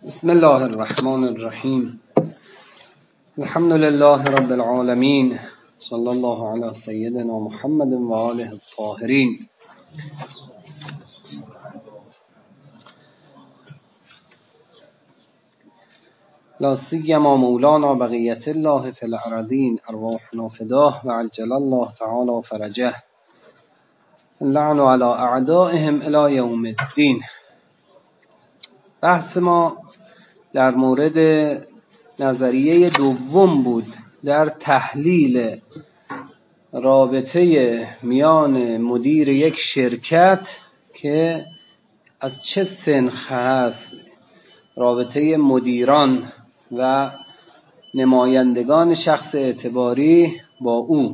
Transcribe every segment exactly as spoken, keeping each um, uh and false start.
بسم الله الرحمن الرحیم. الحمد لله رب العالمین، صلی الله علی سیدنا محمد و آله الطاهرین. لا سیما مولانا بقیت الله فی الارضین، ارواحنا فداه و عجل الله تعالی فرجه. اللعن علی اعدائهم الی یوم الدین. بحث ما در مورد نظریه دوم بود در تحلیل رابطه میان مدیر یک شرکت که از چه سنخ هست، رابطه مدیران و نمایندگان شخص اعتباری با او.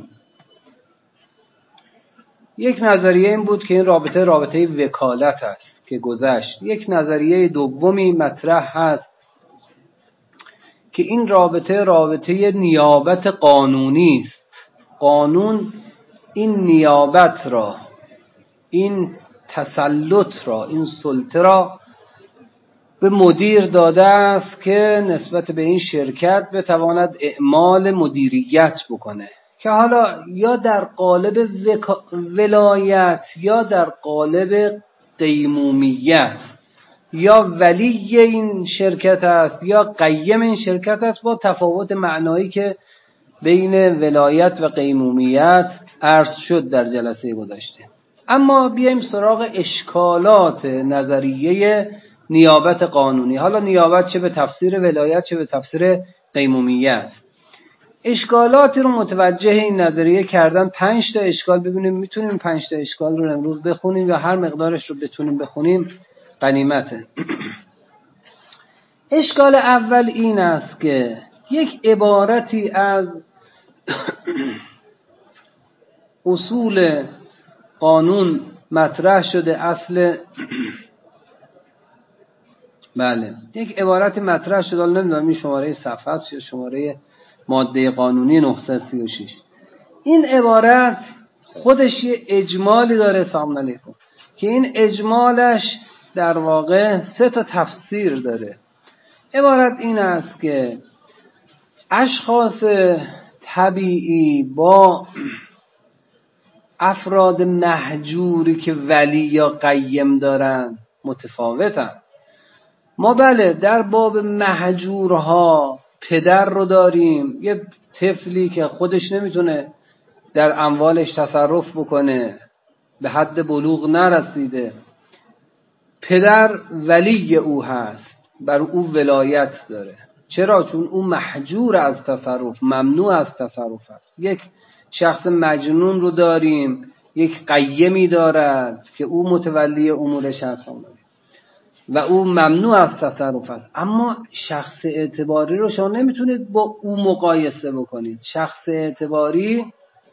یک نظریه این بود که این رابطه رابطه وکالت است که گذشت. یک نظریه دومی مطرح هست که این رابطه رابطه نیابت قانونی است. قانون این نیابت را، این تسلط را، این سلطه را به مدیر داده است که نسبت به این شرکت بتواند اعمال مدیریت بکنه، که حالا یا در قالب ولایت یا در قالب قیمومیت، یا ولی این شرکت است یا قیم این شرکت است، با تفاوت معنایی که بین ولایت و قیمومیت عرض شد در جلسه گذشته. اما بیایم سراغ اشکالات نظریه نیابت قانونی. حالا نیابت چه به تفسیر ولایت چه به تفسیر قیمومیت. اشکالاتی رو متوجه این نظریه کردن. پنج تا اشکال. ببینیم میتونیم پنج تا اشکال رو امروز بخونیم یا هر مقدارش رو بتونیم بخونیم غنیمته. اشکال اول این است که یک عبارتی از اصول قانون مطرح شده. اصل بله یک عبارتی مطرح شده، حالا نمیدونم این شماره صفحه است یا شماره ماده قانونی نهصد و سی و شش. این عبارت خودش یه اجمالی داره، سلام علیکم، که این اجمالش در واقع سه تا تفسیر داره. عبارت این است که اشخاص طبیعی با افراد مهجوری که ولی یا قیم دارن متفاوتن. ما بله در باب مهجورها پدر رو داریم، یه طفلی که خودش نمیتونه در اموالش تصرف بکنه، به حد بلوغ نرسیده، پدر ولی او هست، بر او ولایت داره. چرا؟ چون او محجور از تصرف، ممنوع از تصرف است. یک شخص مجنون رو داریم، یک قیمی دارد که او متولی امورش هست و او ممنوع از تصرف است. اما شخص اعتباری رو شما نمیتونید با او مقایسه بکنید. شخص اعتباری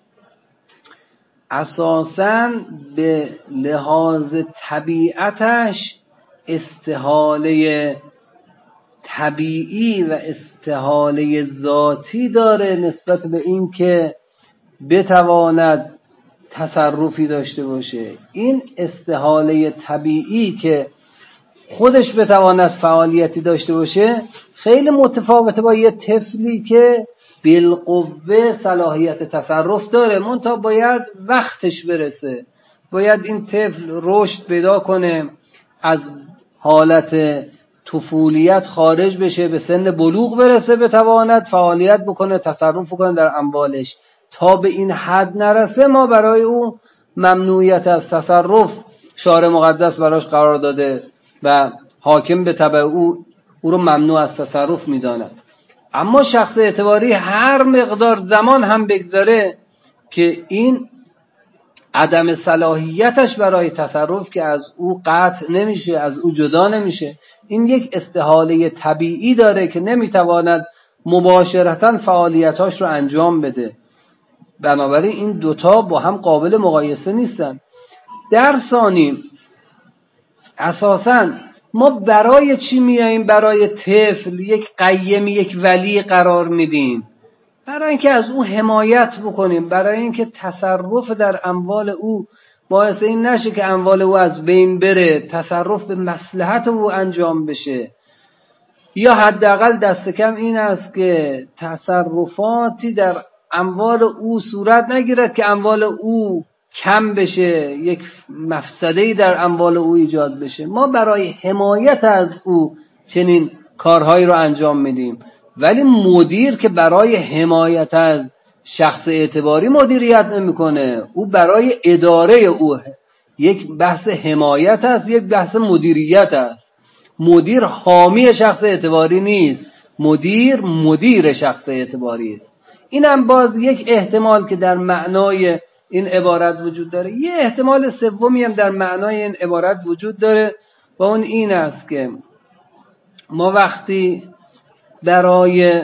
اساساً به لحاظ طبیعتش استحاله طبیعی و استحاله ذاتی داره نسبت به این که بتواند تصرفی داشته باشه. این استحاله طبیعی که خودش بتواند فعالیتی داشته باشه خیلی متفاوته با یه طفلی که بالقوه صلاحیت تصرف داره، منتها باید وقتش برسه، باید این طفل رشد پیدا کنه، از حالت طفولیت خارج بشه، به سن بلوغ برسه، بتواند فعالیت بکنه، تصرف بکنه در اموالش. تا به این حد نرسه ما برای او ممنوعیت از تصرف شارع مقدس براش قرار داده و حاکم به تبع او او رو ممنوع از تصرف میداند. اما شخص اعتباری هر مقدار زمان هم بگذاره که این عدم صلاحیتش برای تصرف که از او قطع نمیشه، از او جدا نمیشه، این یک استحاله طبیعی داره که نمیتواند مباشرتاً فعالیتاش رو انجام بده. بنابراین این دوتا با هم قابل مقایسه نیستن. در ثانی اساساً ما برای چی میاییم برای طفل یک قیم، یک ولی قرار میدیم؟ برای اینکه از او حمایت بکنیم، برای اینکه تصرف در اموال او باعث این نشه که اموال او از بین بره، تصرف به مصلحت او انجام بشه. یا حداقل دست کم این است که تصرفاتی در اموال او صورت نگیرد که اموال او کم بشه، یک مفسده‌ای در اموال او ایجاد بشه. ما برای حمایت از او چنین کارهایی رو انجام میدیم، ولی مدیر که برای حمایت از شخص اعتباری مدیریت نمیکنه، او برای اداره او یک بحث حمایت است، یک بحث مدیریت است. مدیر حامی شخص اعتباری نیست، مدیر مدیر شخص اعتباری است. این هم باز یک احتمال که در معنای این عبارت وجود داره. یه احتمال سومی هم در معنای این عبارت وجود داره و اون این است که ما وقتی برای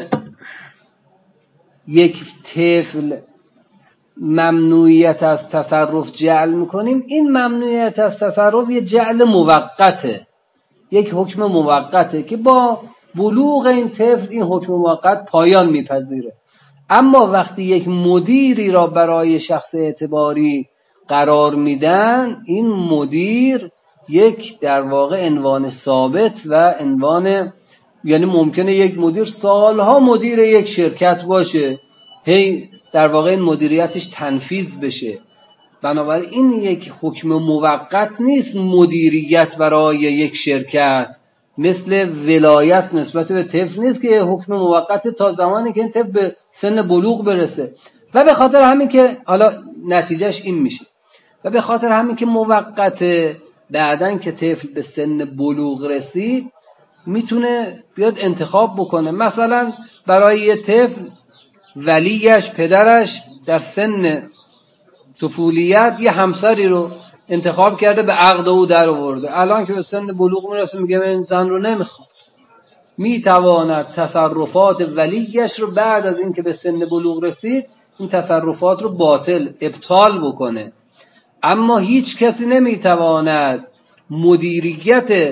یک طفل ممنوعیت از تصرف جعل میکنیم، این ممنوعیت از تصرف یه جعل موقته، یک حکم موقته که با بلوغ این طفل این حکم موقت پایان میپذیره. اما وقتی یک مدیری را برای شخص اعتباری قرار میدن، این مدیر یک در واقع عنوان ثابت و عنوان، یعنی ممکنه یک مدیر سالها مدیر یک شرکت باشه، هی در واقع این مدیریتش تنفیذ بشه. بنابراین این یک حکم موقت نیست مدیریت برای یک شرکت، مثل ولایت نسبت به طفل نیست که حکم موقت تا زمانی که این طفل به سن بلوغ برسه. و به خاطر همین که حالا نتیجهش این میشه، و به خاطر همین که موقته، بعدن که طفل به سن بلوغ رسید میتونه بیاد انتخاب بکنه. مثلا برای یه طفل ولیش، پدرش در سن طفولیت یه همسری رو انتخاب کرده، به عقد او در آورده. الان که به سن بلوغ میرسه میگه من این زن رو نمیخوام. میتواند تصرفات ولیش رو بعد از اینکه به سن بلوغ رسید این تصرفات رو باطل، ابطال بکنه. اما هیچ کسی نمیتواند مدیریت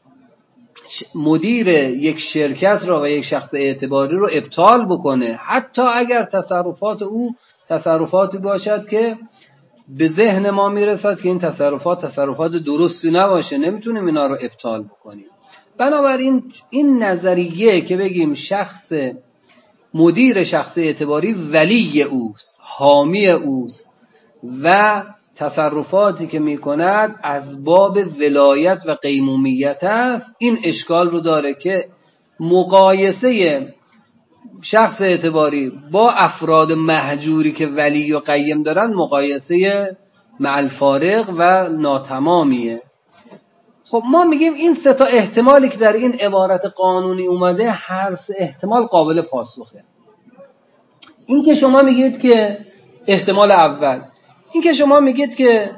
مدیر یک شرکت را و یک شخص اعتباری رو ابطال بکنه، حتی اگر تصرفات او تصرفاتی باشد که به ذهن ما میرسد که این تصرفات تصرفات درستی نباشه، نمیتونیم اینا رو ابطال بکنیم. بنابراین این نظریه که بگیم شخص مدیر شخص اعتباری ولی اوست، حامی اوست و تصرفاتی که میکند از باب ولایت و قیمومیت است، این اشکال رو داره که مقایسه شخص اعتباری با افراد مهجوری که ولی و قیم دارن مقایسه مع الفارق و ناتمامیه. خب ما میگیم این سه تا احتمالی که در این عبارت قانونی اومده، هر سه احتمال قابل پاسخه. این که شما میگید که احتمال اول، این که شما میگید که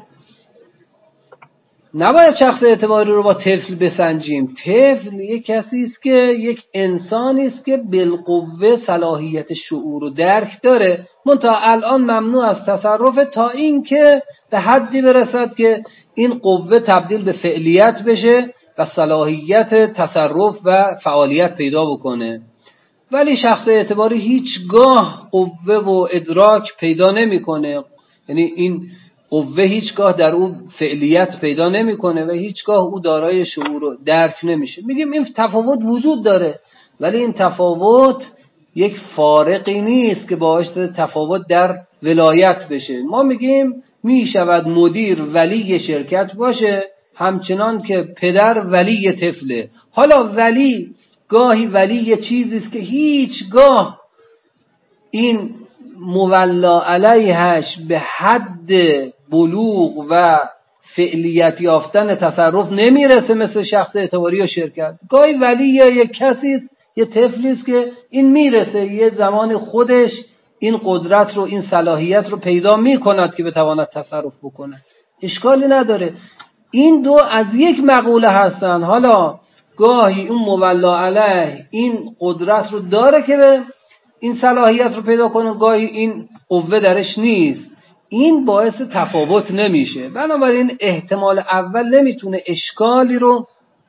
نباید شخص اعتباری رو با طفل بسنجیم. طفل یک کسی است که یک انسانی است که بالقوه صلاحیت شعور و درک داره، منتها الان ممنوع از تصرف تا این که به حدی برسد که این قوه تبدیل به فعلیت بشه و صلاحیت تصرف و فعالیت پیدا بکنه. ولی شخص اعتباری هیچگاه قوه و ادراک پیدا نمیکنه، یعنی این قوه هیچگاه در او فعلیت پیدا نمیکنه و هیچگاه او دارای شعور و درک نمیشه. میگیم این تفاوت وجود داره، ولی این تفاوت یک فارقی نیست که باعث تفاوت در ولایت بشه. ما میگیم میشود مدیر ولی شرکت باشه همچنان که پدر ولی طفله. حالا ولی گاهی ولی یه چیزی است که هیچگاه این مولا علیهش به حد بلوغ و فعلیت یافتن تصرف نمیرسه، مثل شخص اعتباری و شرکت. گاهی ولی یه کسی است، یه طفلی است که این میرسه یه زمان خودش این قدرت رو، این صلاحیت رو پیدا میکند که بتواند تصرف بکنه. اشکالی نداره. این دو از یک مقوله هستن. حالا گاهی اون مولا علیه این قدرت رو داره که به این صلاحیت رو پیدا کنه، گاهی این قوه درش نیست. این باعث تفاوت نمیشه. بنابراین احتمال اول نمیتونه اشکالی رو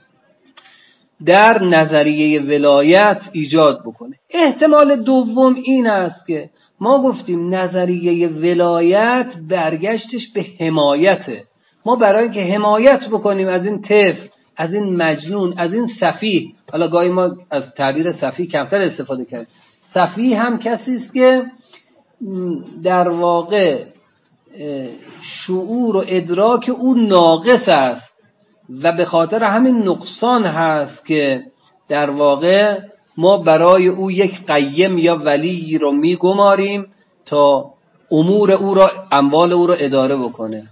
در نظریه ولایت ایجاد بکنه. احتمال دوم این است که ما گفتیم نظریه ولایت برگشتش به حمایته. ما برای اینکه حمایت بکنیم از این طفل، از این مجنون، از این سفیه، حالا گاهی ما از تعبیر صفی کمتر استفاده کردیم. صفی هم کسی است که در واقع شعور و ادراک او ناقص است و به خاطر همین نقصان هست که در واقع ما برای او یک قیم یا ولی رو میگماریم تا امور او را، اموال او را اداره بکنه.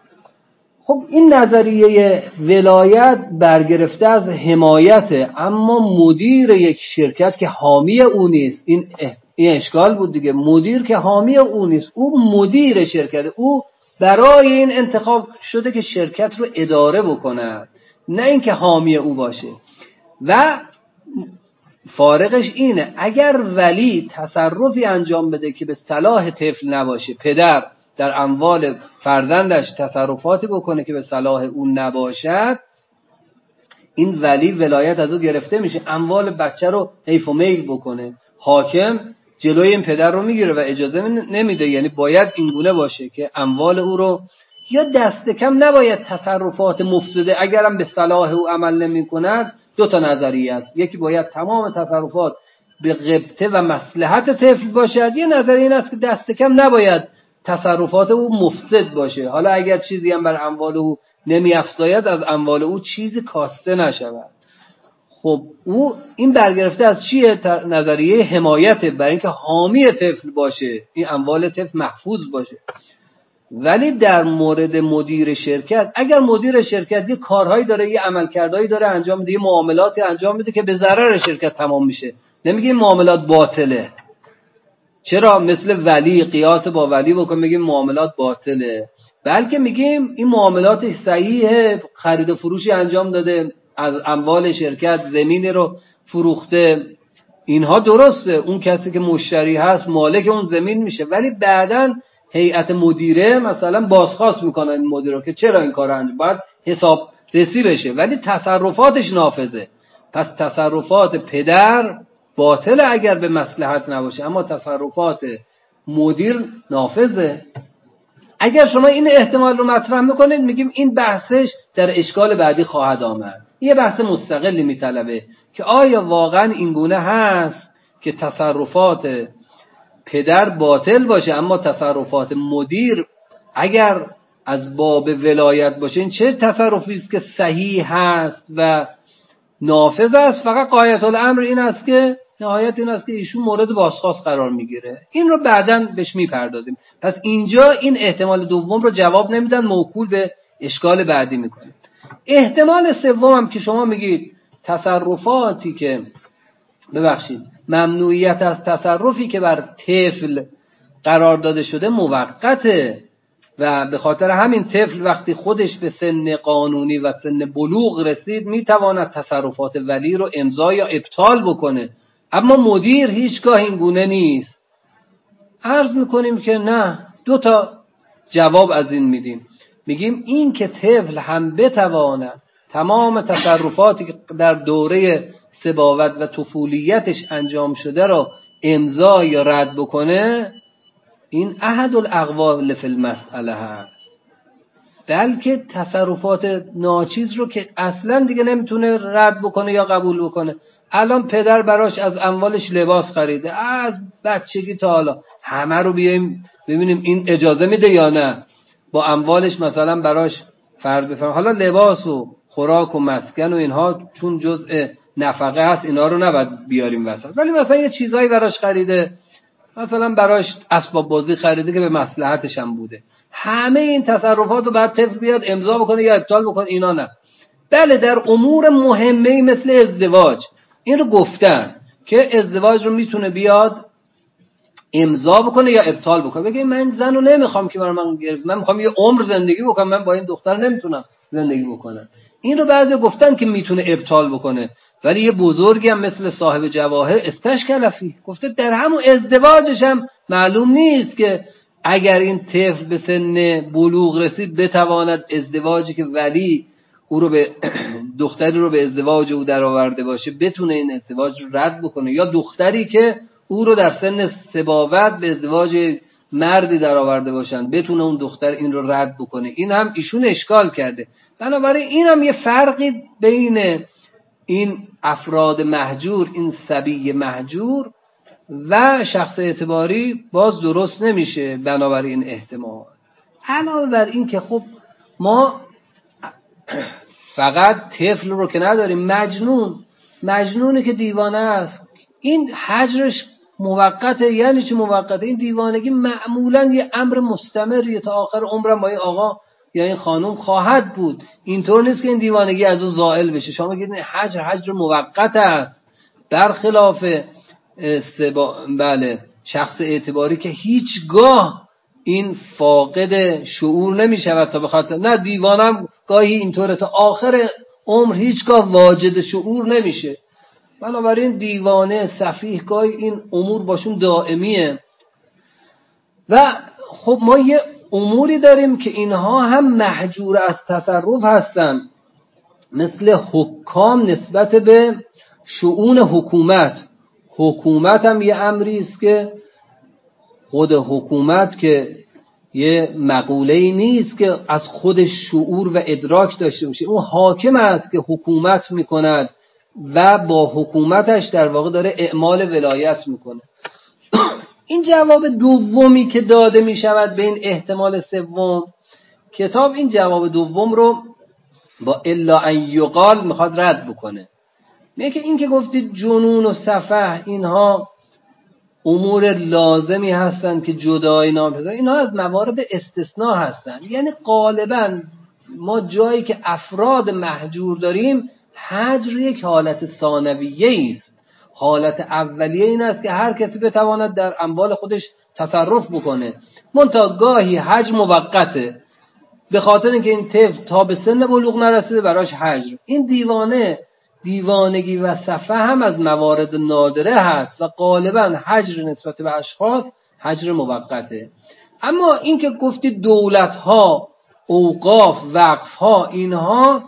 خب این نظریه ولایت برگرفته از حمایته، اما مدیر یک شرکت که حامی او نیست، این این اشکال بود دیگه. مدیر که حامی او نیست، او مدیر شرکت، او برای این انتخاب شده که شرکت رو اداره بکنه، نه اینکه حامی او باشه. و فارقش اینه اگر ولی تصرفی انجام بده که به صلاح طفل نباشه، پدر در اموال فرزندش تصرفاتی بکنه که به صلاح اون نباشد، این ولی ولایت از او گرفته میشه، اموال بچه رو حیف و میل بکنه. حاکم جلوی این پدر رو میگیره و اجازه نمیده، یعنی باید اینگونه باشه که اموال او رو، یا دست کم نباید تصرفات مفسده اگرم به صلاح او عمل نمی کند. دو تا نظریه است، یکی باید تمام تصرفات به غبطه و مصلحت طفل باشد، یه نظریه این است که دست کم نباید تصرفات او مفسد باشه، حالا اگر چیزی هم بر اموال او نمی افزاید از اموال او چیزی کاسته نشود. خب او این برگرفته از چیه؟ نظریه حمایته، برای اینکه حامی طفل باشه، این اموال طفل محفوظ باشه. ولی در مورد مدیر شرکت، اگر مدیر شرکت یه کارهایی داره، یه عملکردهایی داره انجام میده، یه معاملاتی انجام میده که به ضرر شرکت تمام میشه، نمیگیم معاملات باطله. چرا؟ مثل ولی قیاس با ولی بکن میگیم معاملات باطله، بلکه میگیم این معاملات صحیحه، خرید و فروشی انجام داده، از اموال شرکت زمینی رو فروخته، اینها درسته، اون کسی که مشتری هست مالک اون زمین میشه. ولی بعداً هیئت مدیره مثلا بازخواست میکنه این مدیر رو که چرا این کار انجام، باید حساب رسی بشه، ولی تصرفاتش نافذه. پس تصرفات پدر باطله اگر به مصلحت نباشه، اما تصرفات مدیر نافذه. اگر شما این احتمال رو مطرح میکنید، میگیم این بحثش در اشکال بعدی خواهد آمد، یه بحث مستقلی میطلبه که آیا واقعا این گونه هست که تصرفات پدر باطل باشه اما تصرفات مدیر اگر از باب ولایت باشه، این چه تصرفی است که صحیح هست و نافذ است؟ فقط غایت الامر این است که نهایت این است که ایشون مورد بازخواست قرار میگیره. این رو بعداً بهش میپردازیم. پس اینجا این احتمال دوم رو جواب نمیدن، موکول به اشکال بعدی میکنید. احتمال سوم هم که شما میگید تصرفاتی که ببخشید ممنوعیت از تصرفی که بر طفل قرار داده شده موقته و به خاطر همین طفل وقتی خودش به سن قانونی و سن بلوغ رسید میتواند تصرفات ولی رو امضا یا ابطال بکنه، اما مدیر هیچگاه این گونه نیست. عرض میکنیم که نه، دو تا جواب از این میدیم. میگیم این که طفل هم بتواند تمام تصرفاتی که در دوره سباوت و طفولیتش انجام شده رو امضا یا رد بکنه، این احد الاقوال فی المسئله هست. بلکه تصرفات ناچیز رو که اصلا دیگه نمیتونه رد بکنه یا قبول بکنه. الان پدر براش از اموالش لباس خریده، از بچگی تا حالا، همه رو بیایم ببینیم این اجازه میده یا نه. با اموالش مثلا براش فرض بفرمایید حالا لباس و خوراک و مسکن و اینها چون جزء نفقه هست اینا رو نباید بیاریم وسط، ولی مثلا یه چیزایی براش خریده، مثلا براش اسباب بازی خریده که به مصلحتش هم بوده، همه این تصرفات رو بعد طفل بیاد امضا بکنه یا ابطال بکنه، اینا نه. بله در امور مهمه مثل ازدواج این رو گفتن که ازدواج رو میتونه بیاد امضا بکنه یا ابطال بکنه، بگه من زن رو نمیخوام که برای من گرفت، من میخوام یه عمر زندگی بکنم، من با این دختر نمیتونم زندگی بکنم. این رو بعضی گفتن که میتونه ابطال بکنه، ولی یه بزرگی هم مثل صاحب جواهر استشکل فیه گفته در همون ازدواجش هم معلوم نیست که اگر این طفل به سن بلوغ رسید بتواند ازدواجی که ولی او رو به دختری رو به ازدواج او در آورده باشه بتونه این ازدواج رو رد بکنه، یا دختری که او رو در سن سباوت به ازدواج مردی در آورده باشن بتونه اون دختر این رو رد بکنه. این هم ایشون اشکال کرده. بنابراین این هم یه فرقی بین این افراد مهجور، این صبی مهجور و شخص اعتباری باز درست نمیشه بنابراین احتمال. علاوه بر این که خب ما فقط طفل رو که نداریم، مجنون مجنونی که دیوانه است، این حجرش موقته. یعنی چه موقته؟ این دیوانگی معمولا یه امر مستمریه، تا آخر عمرم با این آقا یا این خانم خواهد بود. اینطور نیست که این دیوانگی از اون زائل بشه. شما بگید حجر حجر موقت است، برخلاف سبا... بله شخص اعتباری که هیچگاه این فاقد شعور نمی شود تا بخاطر، نه دیوانم گاهی اینطوره تا آخر عمر هیچگاه واجد شعور نمیشه. بنابراین دیوانه سفیه گاهی این امور باشون دائمیه. و خب ما یه اموری داریم که اینها هم محجور از تصرف هستن، مثل حکام نسبت به شؤون حکومت. حکومت هم یه امری است که خود حکومت که یه مقوله‌ای نیست که از خودش شعور و ادراک داشته باشه. اون حاکم است که حکومت میکند و با حکومتش در واقع داره اعمال ولایت میکنه. این جواب دومی که داده میشود به این احتمال سوم، کتاب این جواب دوم رو با الا ان یقال میخواد رد بکنه. میگه که این که گفتید جنون و سفه اینها امور لازمی هستند که جدای نام پیدا، اینها از موارد استثناء هستند. یعنی غالبا ما جایی که افراد مهجور داریم، هجر یک حالت ثانویه است. حالت اولیه این است که هر کسی بتواند در اموال خودش تصرف بکنه، منتها گاهی هجر موقته به خاطر اینکه این طفل تا به سن بلوغ نرسیده براش هجر. این دیوانه دیوانگی و سفه هم از موارد نادره هست و غالبا هجر نسبت به اشخاص هجر موقته. اما این که گفتید دولت ها، اوقاف، وقف ها، اینها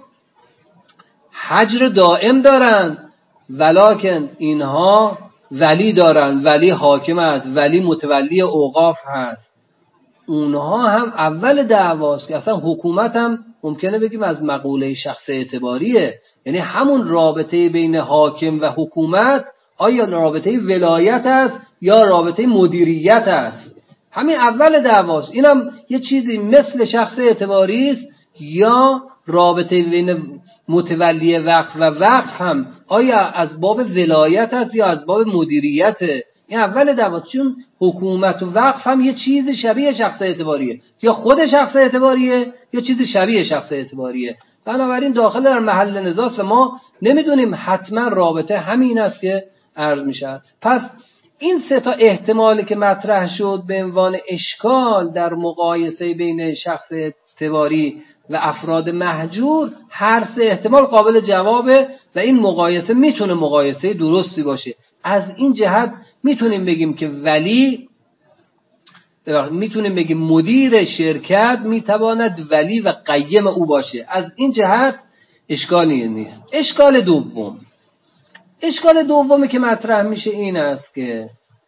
هجر دائم دارند، ولکن اینها ولی دارند، ولی حاکم است، ولی متولی اوقاف هست. اونها هم اول دعواست که اصلا حکومت هم ممکنه بگیم از مقوله شخص اعتباریه. یعنی همون رابطه بین حاکم و حکومت آیا رابطه ولایت است یا رابطه مدیریت است، همین اول دعواست. اینم یه چیزی مثل شخص اعتباری است یا رابطه بین متولی وقف و وقف هم آیا از باب ولایت است یا از باب مدیریت. این اول دعواست، چون حکومت و وقف هم یه چیز شبیه شخص اعتباریه، یا خود شخص اعتباریه یا چیز شبیه شخص اعتباریه. بنابراین داخل در محل نزاع و ما نمیدونیم حتما رابطه همین است که عرض میشه. پس این سه تا احتمالی که مطرح شد به عنوان اشکال در مقایسه بین شخص اعتباری و افراد مهجور، هر سه احتمال قابل جوابه و این مقایسه میتونه مقایسه درستی باشه. از این جهت میتونیم بگیم که ولی میتونیم بگیم مدیر شرکت میتواند ولی و قیم او باشه. از این جهت اشکالی نیست. اشکال دوم اشکال دومی که مطرح میشه این است که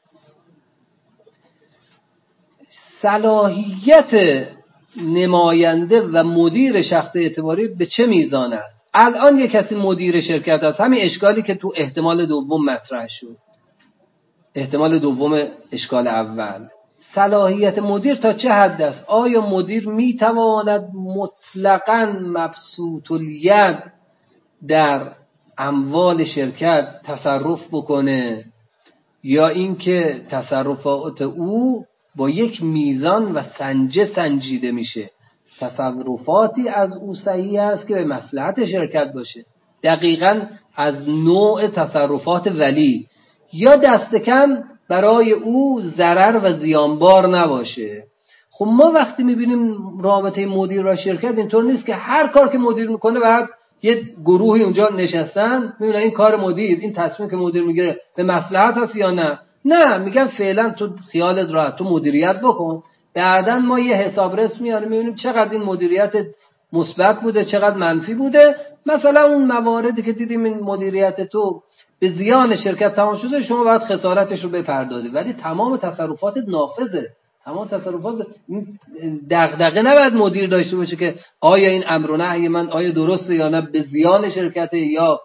صلاحیت نماینده و مدیر شخص اعتباری به چه میزان است. الان یک کسی مدیر شرکت است، همین اشکالی که تو احتمال دوم مطرح شد، احتمال دوم اشکال اول، صلاحیت مدیر تا چه حد است؟ آیا مدیر میتواند مطلقاً مبسوط الید در اموال شرکت تصرف بکنه، یا اینکه تصرفات او با یک میزان و سنجه سنجیده میشه؟ تصرفاتی از او صحیح است که به مصلحت شرکت باشه، دقیقاً از نوع تصرفات ولی، یا دست کم برای او ضرر و زیانبار نباشه. خب ما وقتی میبینیم رابطه مدیر و شرکت اینطور نیست که هر کار که مدیر میکنه بعد یه گروهی اونجا نشستن میبینن این کار مدیر، این تصمیم که مدیر میگیره به مصلحت هست یا نه. نه، میگن فعلا تو خیالت راحت، تو مدیریت بکن، بعدن ما یه حسابرس میاریم میبینیم چقدر این مدیریت مثبت بوده چقدر منفی بوده. مثلا اون مواردی که دیدیم این مدیریت تو به زیان شرکت تمام شده، شما باید خسارتش رو بپردازی، ولی تمام تصرفات نافذه. تمام تصرفات دغدغه نباید مدیر داشته باشه که آیا این امر و نهی من آیا درسته یا نه، به زیان شرکت یا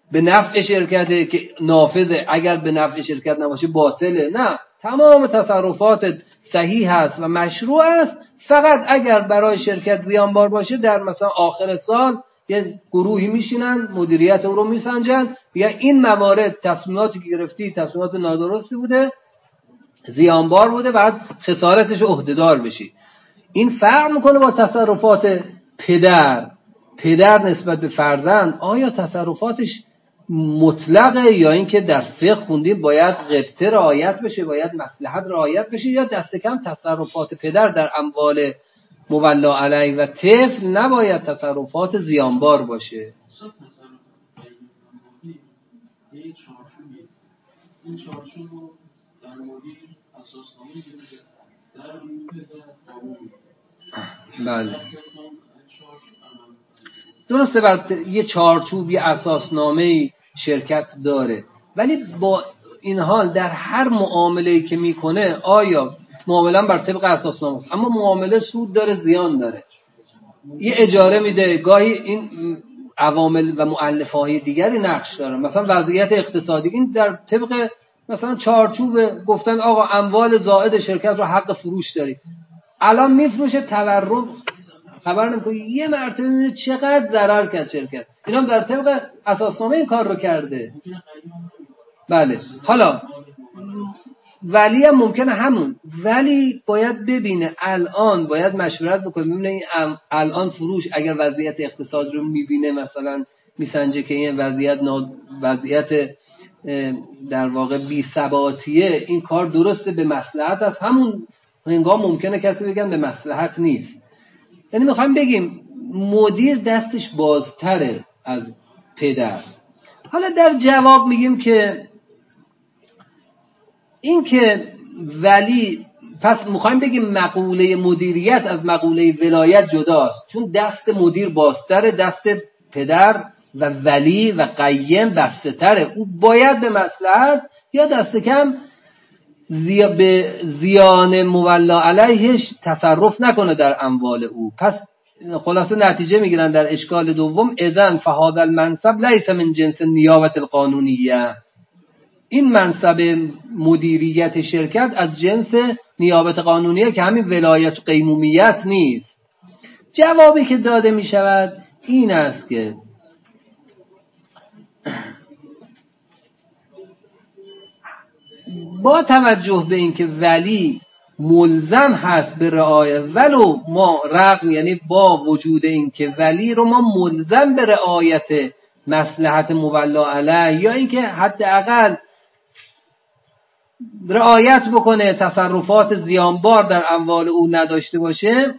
به نفع شرکته که نافذه، اگر به نفع شرکت نباشه باطله. نه، تمام تصرفاتت صحیح هست و مشروع است، فقط اگر برای شرکت زیانبار باشه در مثلا آخر سال یه گروهی میشینن مدیریت او رو میسنجن، یا این موارد تصمیماتی که گرفتی تصمیمات نادرستی بوده، زیانبار بوده، بعد خسارتش عهدهدار بشی. این فرق میکنه با تصرفات پدر. پدر نسبت به فرزند آیا تصرفاتش مطلقه، یا اینکه در فقه خوندیم باید غبطه رعایت بشه، باید مصلحت رعایت بشه، یا دست کم تصرفات پدر در اموال مولا علیه و طفل نباید تصرفات زیانبار باشه. این چارچوب رو در مدیر اساسنامه گذاشته در قانون. بله درسته، بر یه چارچوب یه اساسنامه شرکت داره، ولی با این حال در هر معامله‌ای که میکنه آیا معامله بر طبق اساسنامه است، اما معامله سود داره زیان داره، یه اجاره میده، گاهی این عوامل و مؤلفه‌های دیگری نقش داره، مثلا وضعیت اقتصادی، این در طبق مثلا چارچوب گفتن آقا اموال زائد شرکت رو حق فروش داری، الان میفروشه تورم خبر نمیکنه، یه مرتبه میبینه چقدر ضرر کرد شرکت، اینا در طبق اساسنامه این کار رو کرده. بله حالا ولی هم ممکنه همون، ولی باید ببینه الان، باید مشورت بکنه ببینه این الان فروش اگر وضعیت اقتصاد رو میبینه مثلا میسنجه که این وضعیت ناد... وضعیت در واقع بی ثباتیه، این کار درسته به مصلحت است، همون هنگام ممکنه کسی بگن به مصلحت نیست. یعنی میخوایم بگیم مدیر دستش بازتره از پدر. حالا در جواب میگیم که این که ولی، پس میخوایم بگیم مقوله مدیریت از مقوله ولایت جداست، چون دست مدیر بازتره، دست پدر و ولی و قیم بسته تره، او باید به مصلحت یا دست کم زی... به زیان مولا علیهش تصرف نکنه در اموال او. پس خلاصه نتیجه میگیرن در اشکال دوم اذن فهذا المنصب لیس من جنس نیابت القانونیه، این منصب مدیریت شرکت از جنس نیابت قانونیه که همین ولایت و قیمومیت نیست. جوابی که داده می شود این است که با توجه به اینکه ولی ملزم هست به رعایت، ولو ما رغم یعنی با وجود اینکه ولی رو ما ملزم به رعایت مصلحت مولا علیه، یا اینکه حداقل رعایت بکنه تصرفات زیانبار در اموال او نداشته باشه،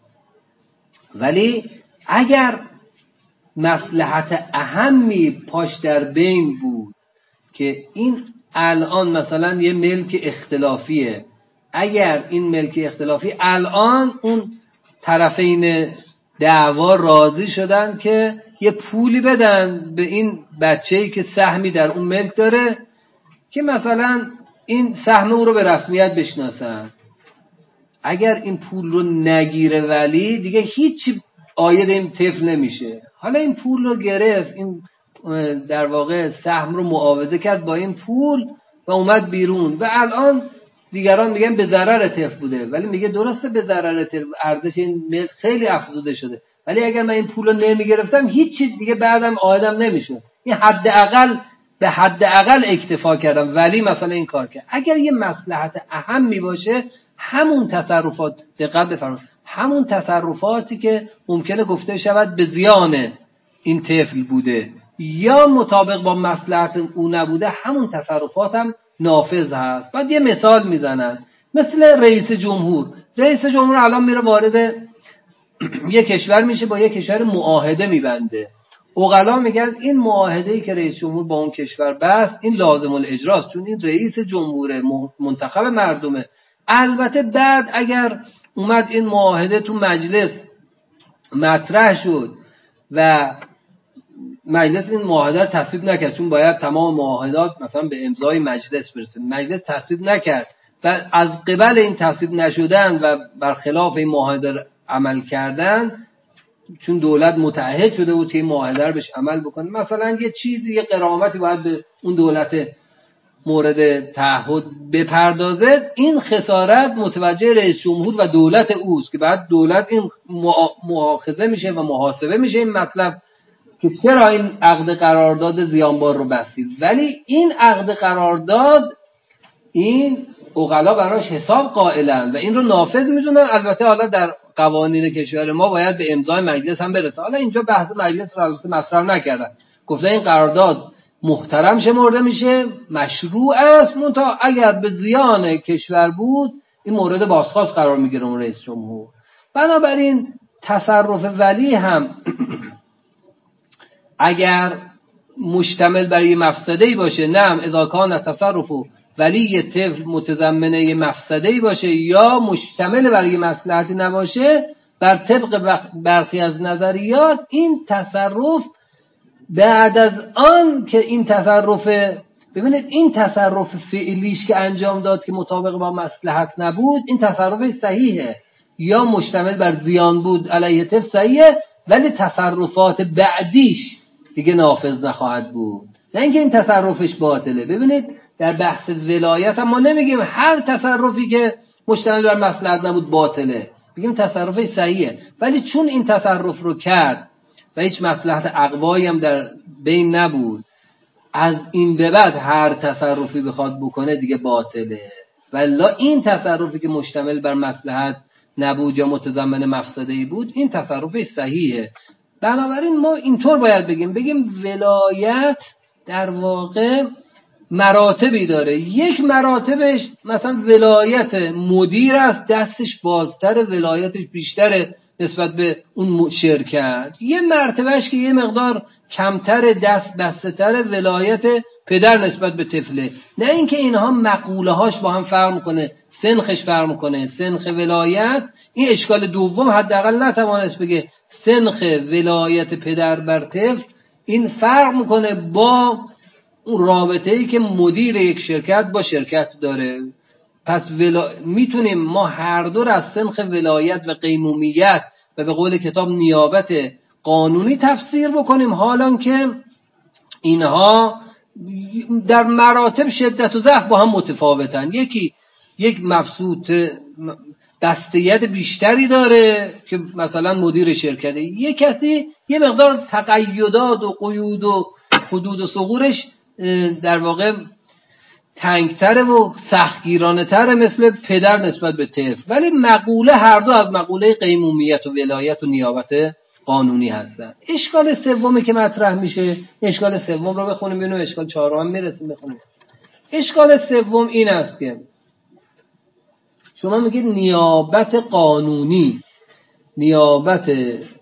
ولی اگر مصلحت اهمی پاش در بین بود که این الان مثلا یه ملک اختلافیه، اگر این ملک اختلافی الان اون طرفین دعوا راضی شدن که یه پولی بدن به این بچه‌ای که سهمی در اون ملک داره که مثلا این سهم او رو به رسمیت بشناسن، اگر این پول رو نگیره ولی دیگه هیچ عاید این طفل نمیشه. حالا این پول رو گرفت، این در واقع سهم رو معاوضه کرد با این پول و اومد بیرون و الان دیگران میگن به ضرر طفل بوده، ولی میگه درسته به ضرر طفل، ارزش این ملک خیلی افزوده شده، ولی اگر من این پول رو نمیگرفتم هیچ چیز دیگه بعدم عایدم نمیشد، این حداقل به حداقل اکتفا کردم، ولی مثلا این کار کرد. اگر یه مصلحت اهمی باشه همون تصرفات، دقت بفرمایید، همون تصرفاتی که ممکنه گفته شود به زیان این طفل بوده یا مطابق با مصلحت او نبوده، همون تصرفات هم نافذ هست. بعد یه مثال میزنن، مثل رئیس جمهور. رئیس جمهور الان میره وارد یه کشور میشه، با یه کشور معاهده میبنده، عقلا میگن این معاهده‌ای که رئیس جمهور با اون کشور بست این لازم الاجراست، چون این رئیس جمهور منتخب مردمه. البته بعد اگر اومد این معاهده تو مجلس مطرح شد و مجلس این معاهده رو تصویب نکرد، چون باید تمام معاهدات مثلا به امضای مجلس برسه، مجلس تصویب نکرد و از قبل این تصویب نشدن و برخلاف این معاهده عمل کردن، چون دولت متعهد شده بود که این معاهده رو بهش عمل بکنه، مثلا یه چیزی یه غرامتی باید به اون دولت مورد تعهد بپردازه، این خسارت متوجه رئیس جمهور و دولت اوست که بعد دولت این مؤاخذه میشه و محاسبه میشه این مطلب که چرا این عقد قرارداد زیانبار رو بستید. ولی این عقد قرارداد این عقلا براش حساب قائلن و این رو نافذ میدونن. البته حالا در قوانین کشور ما باید به امضای مجلس هم برسه. حالا اینجا بحث مجلس رو البته مطرح نکردن، گفتن این قرارداد محترم شمرده میشه، مشروع است، منتها اگر به زیان کشور بود این مورد بازخواست قرار میگیره اون رئیس جمهور. بنابراین تصرف ولی هم اگر مشتمل بر یه مفسده‌ای باشه، نعم اذا کان تصرف ولی طفل متضمنه یه مفسده‌ای باشه یا مشتمل بر یه مصلحتی نباشه، بر طبق برخی از نظریات این تصرف بعد از آن که این تصرف، ببینید این تصرف فعلیش که انجام داد که مطابق با مصلحت نبود، این تصرف صحیحه، یا مشتمل بر زیان بود علیه طفل صحیحه، ولی تصرفات بعدیش دیگه نافذ نخواهد بود، نه اینکه این تصرفش باطله. ببینید در بحث ولایت هم ما نمیگیم هر تصرفی که مشتمل بر مصلحت نبود باطله، بگیم تصرفش صحیحه، ولی چون این تصرف رو کرد و هیچ مصلحت اقوایی هم در بین نبود، از این به بعد هر تصرفی بخواد بکنه دیگه باطله. ولی این تصرفی که مشتمل بر مصلحت نبود یا متضمن مفسده‌ای بود، این تصرفش صحیحه. بنابراین ما اینطور باید بگیم بگیم ولایت در واقع مراتبی داره. یک مراتبش مثلا ولایت مدیر است، دستش بازتر، ولایتش بیشتره نسبت به اون شرکت. یه مرتبهش که یه مقدار کمتر، دست بسته تر، ولایت پدر نسبت به طفله. نه اینکه اینها مقوله هاش با هم فرق میکنه، سنخش فرق میکنه، سنخ ولایت. این اشکال دوم حداقل نتوانست بگه سنخ ولایت پدر بر طفل این فرق میکنه با اون رابطه‌ای که مدیر یک شرکت با شرکت داره. پس ولا... میتونیم ما هر دو از سنخ ولایت و قیمومیت و به قول کتاب نیابت قانونی تفسیر بکنیم، حالان که اینها در مراتب شدت و ضعف با هم متفاوتن. یکی یک مبسوط دستیت بیشتری داره که مثلا مدیر شرکته، یک کسی یه مقدار تقیدات و قیود و حدود و ثغورش در واقع تنگتره و سختگیرانه تره مثل پدر نسبت به طفل، ولی مقوله هر دو از مقوله قیمومیت و ولایت و نیابت قانونی هستن. اشکال سومی که مطرح میشه، اشکال سوم رو بخونیم ببینیم اشکال چهارم هم میرسیم بخونیم. اشکال سوم این است که شما میگید نیابت قانونی، نیابت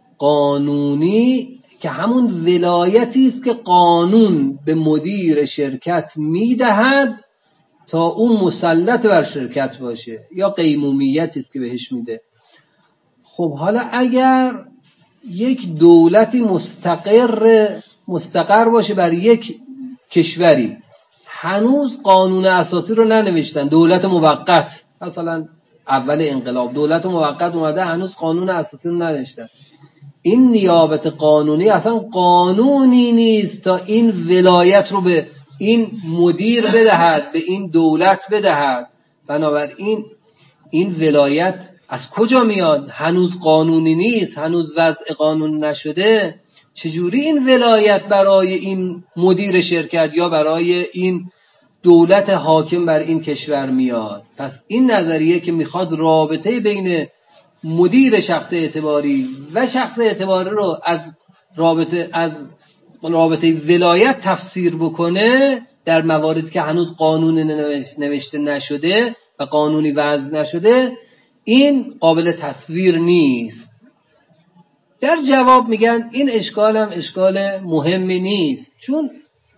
قانونی که همون ولایتی است که قانون به مدیر شرکت میدهد تا اون مسلط بر شرکت باشه، یا قیمومیتی است که بهش میده. خب حالا اگر یک دولتی مستقر مستقر باشه بر یک کشوری، هنوز قانون اساسی رو ننوشتن، دولت موقت، مثلا اول انقلاب دولت موقت اومده هنوز قانون اساسی رو ننوشتن، این نیابت قانونی اصلا قانونی نیست تا این ولایت رو به این مدیر بدهد، به این دولت بدهد. بنابراین این ولایت از کجا میاد؟ هنوز قانونی نیست، هنوز وضع قانون نشده. چجوری این ولایت برای این مدیر شرکت یا برای این دولت حاکم بر این کشور میاد؟ پس این نظریه که میخواد رابطه بین مدیر شخص اعتباری و شخص اعتباری رو از رابطه از رابطه ولایت تفسیر بکنه در مواردی که هنوز قانون نوشته نشده و قانونی وضع نشده، این قابل تصویر نیست. در جواب میگن این اشکال هم اشکال مهمی نیست، چون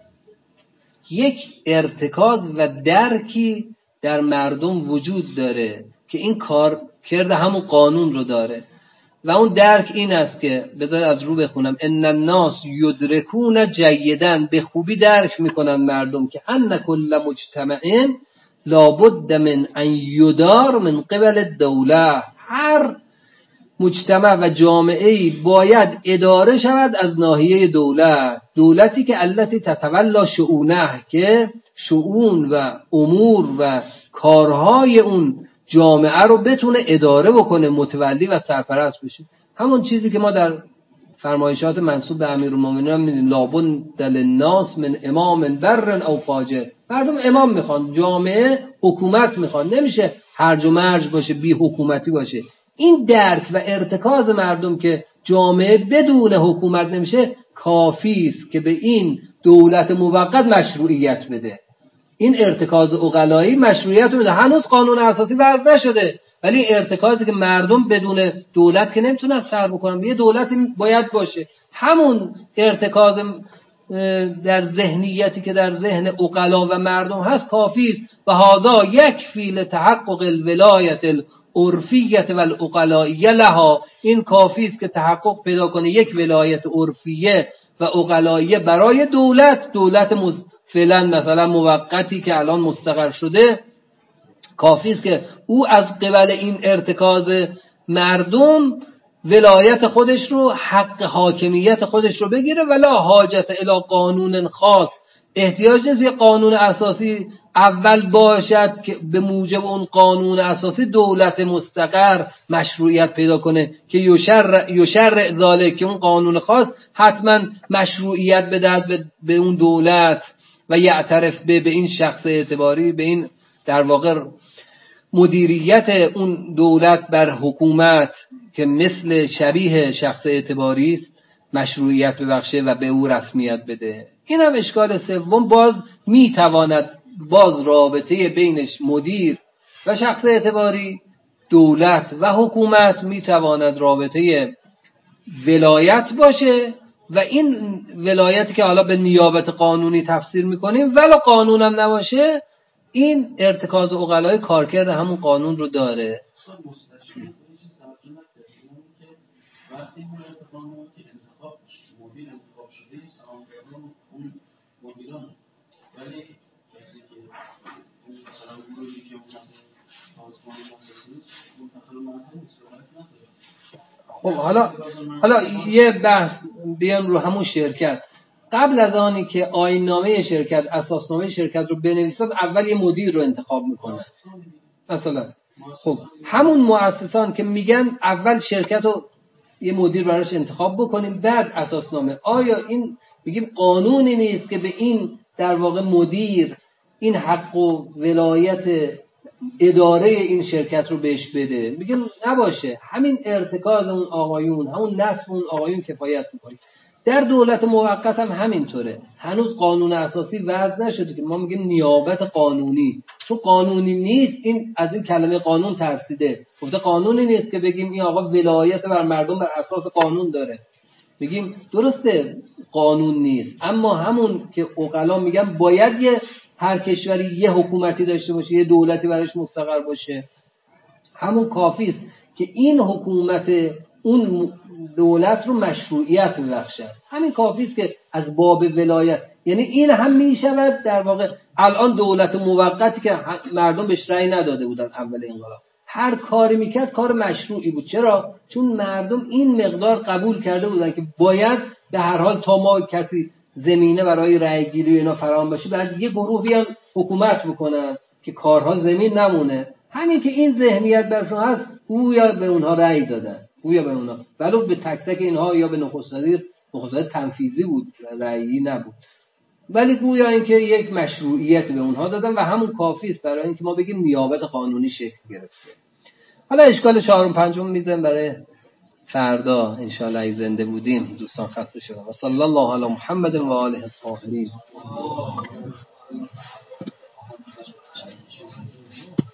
یک ارتکاز و درکی در مردم وجود داره که این کار کرده همون قانون رو داره و اون درک این است که بذار از رو بخونم: ان الناس یدرکون جیداً، به خوبی درک میکنن مردم که ان کل مجتمع لابد من ان یدار من قبل الدوله، هر مجتمع و جامعه‌ای باید اداره شود از ناحیه دولت، دولتی که التی تتولا شؤونه، که شؤون و امور و کارهای اون جامعه رو بتونه اداره بکنه، متولی و سرپرست بشه. همون چیزی که ما در فرمایشات منسوب به امیرالمومنین هم می‌دونیم، لابد للناس من امام بر او فاجر. مردم امام میخوان، جامعه حکومت میخوان، نمیشه هرج و مرج باشه، بی حکومتی باشه. این درک و ارتکاز مردم که جامعه بدون حکومت نمیشه، کافی است که به این دولت موقت مشروعیت بده. این ارتکاز عقلایی مشروعیت میده. هنوز قانون اساسی وضع نشده، ولی ارتکازی که مردم بدون دولت که نمیتونن سر بکنن، یه دولتی باید باشه. همون ارتکاز در ذهنیتی که در ذهن عقلا و مردم هست کافی است. و هذا یکفی لتحقق الولایت العرفیه و العقلائیه لها. این کافی است که تحقق پیدا کنه یک ولایت عرفیه و عقلائیه برای دولت، دولت مز... فعلا مثلا موقتی که الان مستقر شده. کافی است که او از قبل این ارتکاز مردم ولایت خودش رو، حق حاکمیت خودش رو بگیره. ولا حاجت الی قانون خاص، احتیاج نیست یه قانون اساسی اول باشد که به موجب اون قانون اساسی دولت مستقر مشروعیت پیدا کنه که یشرع یشرع ذالک، که اون قانون خاص حتما مشروعیت بدهد به اون دولت و یعترف به به این شخص اعتباری، به این در واقع مدیریت اون دولت بر حکومت که مثل شبیه شخص اعتباری است مشروعیت ببخشه و به او رسمیت بده. این هم اشکال سوم. باز میتواند باز رابطه بینش مدیر و شخص اعتباری، دولت و حکومت میتواند رابطه ولایت باشه و این ولایتی که حالا به نیابت قانونی تفسیر میکنیم ولی قانون هم نباشه، این ارتکاز عقلای کارکرد همون قانون رو داره. وقتی مورد قانون که انتخاب مدیر انتخاب شده سهامداران اون مدیران، ولی کسی که اون مثلا گروهی که اون سازمان مؤسسه نیست منتخب مردم نیست. خب حالا حالا یه بحث بیان رو همون شرکت. قبل از آنی که آیین‌نامه شرکت، اساسنامه شرکت رو بنویسد، اول یه مدیر رو انتخاب میکنه مثلا. خب همون مؤسسان که میگن اول شرکت رو یه مدیر براش انتخاب بکنیم بعد اساسنامه، آیا این میگیم قانونی نیست که به این در واقع مدیر این حق و ولایت اداره این شرکت رو بهش بده؟ میگیم نباشه. همین ارتکاز اون آقایون، همون نصب اون آقایون کفایت میکنه. در دولت موقت هم همینطوره. هنوز قانون اساسی وضع نشده که ما میگیم نیابت قانونی، چون قانونی نیست. این از این کلمه قانون ترسیده، گفته قانونی نیست که بگیم این آقا ولایت بر مردم بر اساس قانون داره. میگیم درسته قانون نیست، اما همون که عقلا میگن باید یه هر کشوری یه حکومتی داشته باشه، یه دولتی برش مستقر باشه، همون کافی است که این حکومت اون دولت رو مشروعیت ببخشد. همین کافی است که از باب ولایت، یعنی این هم میشود در واقع الان دولت موقتی که مردم بهش رأی نداده بودن اول انقلاب، هر کاری میکرد کار مشروعی بود. چرا؟ چون مردم این مقدار قبول کرده بودن که باید به هر حال تا ما کسی زمینه برای رأی گیری اینا فراهم باشه، بعد یه گروه بیان حکومت بکنن که کارها زمین نمونه. همین که این ذهنیت برشون هست، گویا به اونها رأی دادن، گویا به اونها، ولو به تک تک اینها یا به نخست وزیر، نخست وزیر تنفیذی بود رأیی نبود، ولی گویا اینکه یک مشروعیت به اونها دادن و همون کافی است برای اینکه ما بگیم نیابت قانونی شکل گرفته. حالا اشکال چهارم پنجم میذارم برای فردا ان شاء الله اگه زنده بودیم. دوستان خسته شدم. و صلی الله علی محمد و آله الطاهرین.